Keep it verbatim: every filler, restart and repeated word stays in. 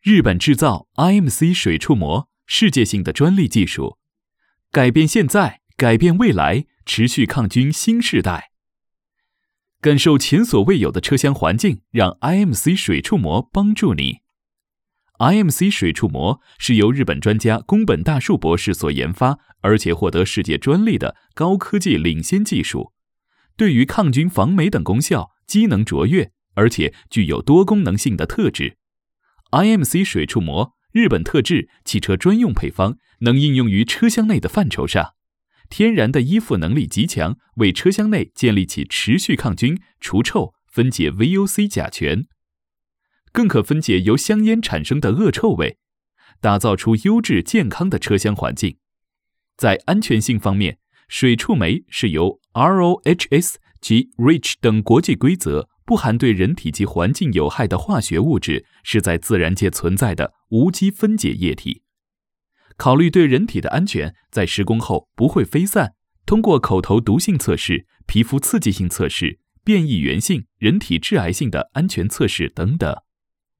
日本制造 I M C 水触膜，世界性的专利技术，改变现在，改变未来，持续抗菌新世代。感受前所未有的车厢环境，让 I M C 水触膜帮助你。I M C 水触膜是由日本专家宫本大树博士所研发，而且获得世界专利的高科技领先技术，对于抗菌防霉等功效机能卓越，而且具有多功能性的特质。I M C 水触膜日本特制汽车专用配方，能应用于车厢内的范畴上。天然的依附能力极强，为车厢内建立起持续抗菌、除臭、分解 V O C 甲醛，更可分解由香烟产生的恶臭味，打造出优质健康的车厢环境。在安全性方面，水触媒是由 R O H S 及 R E A C H 等国际规则，不含对人体及环境有害的化学物质，是在自然界存在的无机分解液体。考虑对人体的安全，在施工后不会飞散，通过口头毒性测试、皮肤刺激性测试、变异源性、人体致癌性的安全测试等等。